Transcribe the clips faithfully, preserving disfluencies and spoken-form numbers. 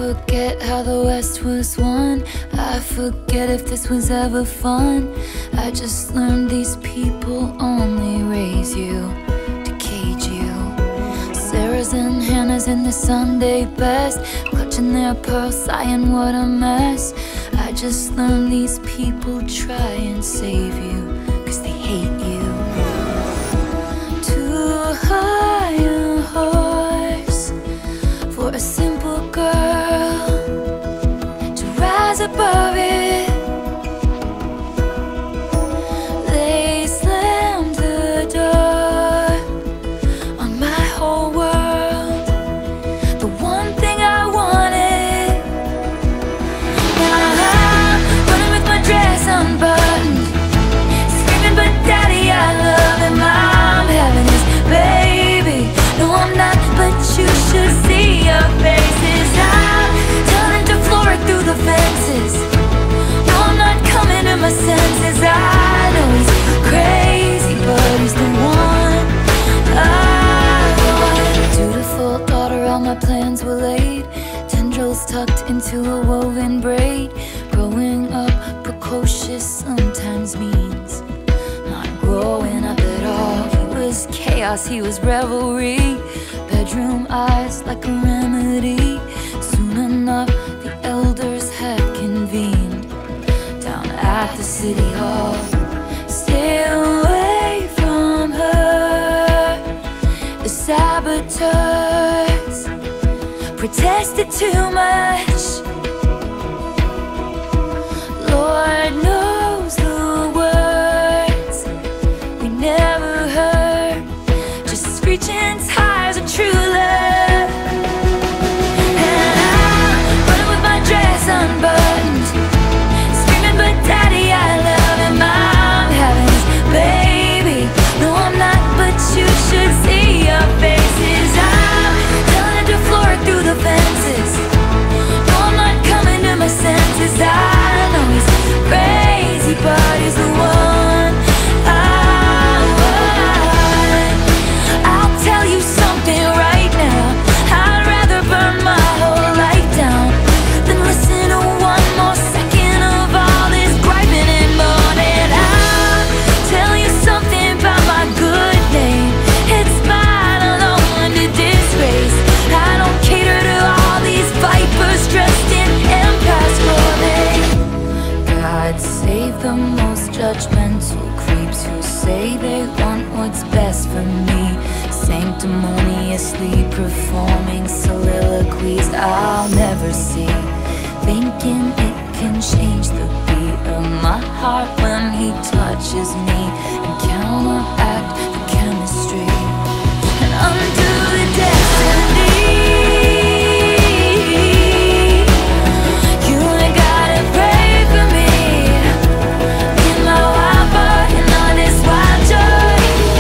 forget how the West was won. I forget if this was ever fun. I just learned these people only raise you to cage you. Sarah's and Hannah's in the Sunday best, clutching their pearls, sighing what a mess. I just learned these people try and save you, cause they hate you. Too high a horse for a simple girl to rise above it. They slammed the door on my whole world, the one thing I wanted. Now I'm running with my dress unbuttoned, screaming, but daddy, I love him. I'm having his baby. No, I'm not, but you should see your faces. I'm turning to Flora through the fences. No, I'm not coming to my senses. I know he's crazy, but he's the one I want. Dutiful daughter, all my plans were laid, tendrils tucked into a woven braid. Growing up precocious sometimes means not growing up at all. He was chaos, he was revelry, bedroom eyes like a remedy. Soon enough, the elders had convened down at the city hall. Stay away from her, the saboteurs protested too much. Lord knows the words we never heard, just screeching tires of true love. And I'm running with my dress unbuttoned, screaming, but daddy, I love him. I'm having his baby. No, I'm not, but you should see your faces. I'm telling it to Flora through the fences. No, I'm not coming to my senses. I know he's crazy, but he's the one I want. I'll tell you something right now, I'd rather burn my whole life down than listen to one more second of all this griping and moaning. I'll tell you something about my good name, it's mine alone to disgrace. I don't cater to all these vipers dressed in empire's clothing. God save the most judgmental creeps who say they want what's best for me, sanctimoniously performing soliloquies I'll never see, thinking it can change the beat of my heart when he touches me and counteract the chemistry and undo the destiny. You ain't gotta pray for me, in my wild boy and on this wild joy.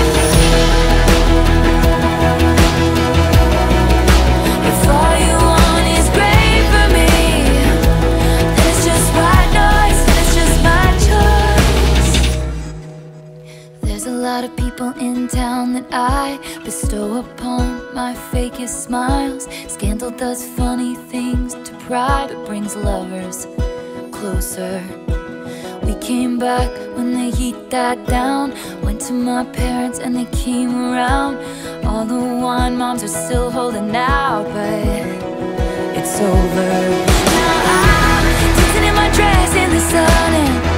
If all you want is great for me, then it's just white noise, and it's just my choice. There's a lot of people in town that I bestow upon my fakest smiles. Scandal does funny things to pride, but brings lovers closer. We came back when the heat died down, went to my parents and they came around. All the wine moms are still holding out, but it's over. Now I'm dancing in my dress in the sun and